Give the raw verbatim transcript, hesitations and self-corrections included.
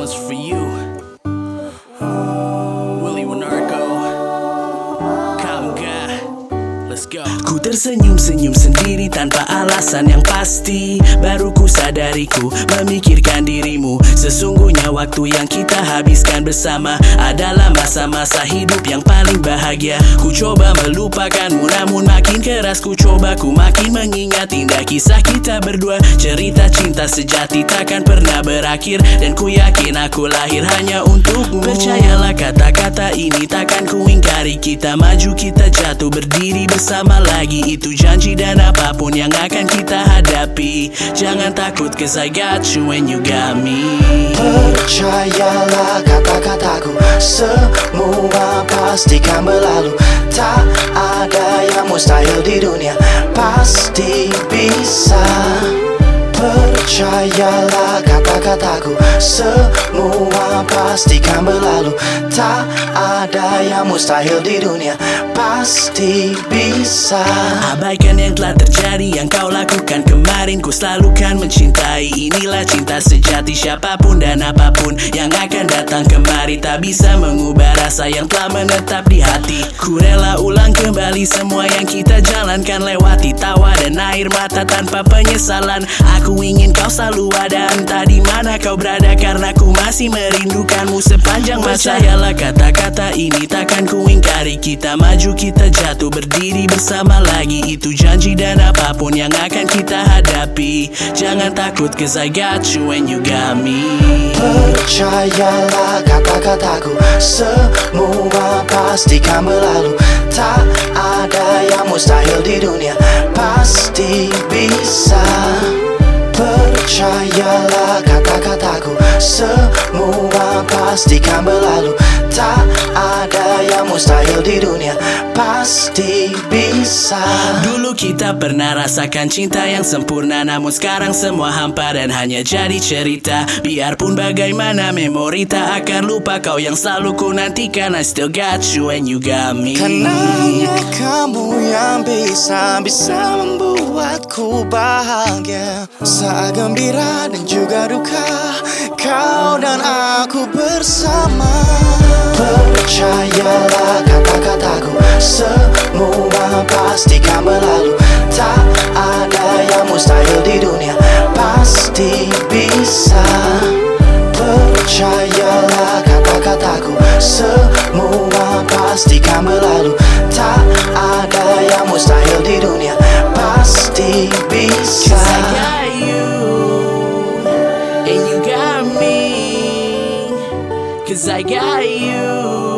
one's for you. Willie Winarko, Kamga, let's go. Ku tersenyum-senyum sendiri tanpa alasan yang pasti. Baru ku sadari ku memikirkan dirimu. Sesungguhnya waktu yang kita habiskan bersama adalah masa-masa hidup yang paling bahagia. Ku coba melupakanmu namun makin keras ku coba. Ku makin mengingat indah kisah kita berdua. Cerita cinta sejati takkan pernah berakhir. Dan ku yakin aku lahir hanya untukmu. Percayalah kata-kata ini takkan ku ingkari. Kita maju kita jatuh berdiri bersama lagi. Itu janji dan apapun yang akan kita hadapi. Jangan takut cause I got you and you got me. Percayalah kata-kataku, semua pasti kan berlalu. Tak ada yang mustahil di dunia, pasti bisa. Percayalah kata-kataku, semua pasti kan berlalu. Tak ada yang mustahil di dunia, pasti bisa. Abaikan yang telah terjadi, yang kau lakukan kemarin. Ku selalu kan mencintai, inilah cinta sejati. Siapapun dan apapun yang akan datang kemari tak bisa mengubah rasa yang telah menetap di hati. Ku rela ulang kembali semua yang kita jalankan. Lewati tawa dan air mata tanpa penyesalan. Aku ingin kau selalu ada, entah di mana kau berada, karena ku masih merindukanmu sepanjang masa. Percayalah kata-kata ini takkan ku ingkari. Kita maju kita jatuh berdiri bersama lagi. Itu janji dan apapun yang akan kita hadapi. Jangan takut cause I got you and you got me. Percayalah kata-kataku, semua pasti kan berlalu. Tak ada yang mustahil di dunia, pasti bisa. Percayalah kata-kataku, semua pasti kan berlalu. Tak ada yang mustahil di dunia, pasti bisa. Dulu kita pernah rasakan cinta yang sempurna, namun sekarang semua hampa dan hanya jadi cerita. Biarpun bagaimana memori tak akan lupa. Kau yang selalu ku nantikan, I still got you and you got me. Karena hanya kamu yang bisa, bisa membuatku bahagia. Saat gembira dan juga duka, kau dan aku bersama. Percayalah kata-kataku, semua pasti kan berlalu. Tak ada yang mustahil di dunia, pasti bisa. Percayalah kata-kataku, semua pasti kan berlalu. Tak ada yang mustahil di dunia, pasti bisa. Cause I got you and you got me. Cause I got you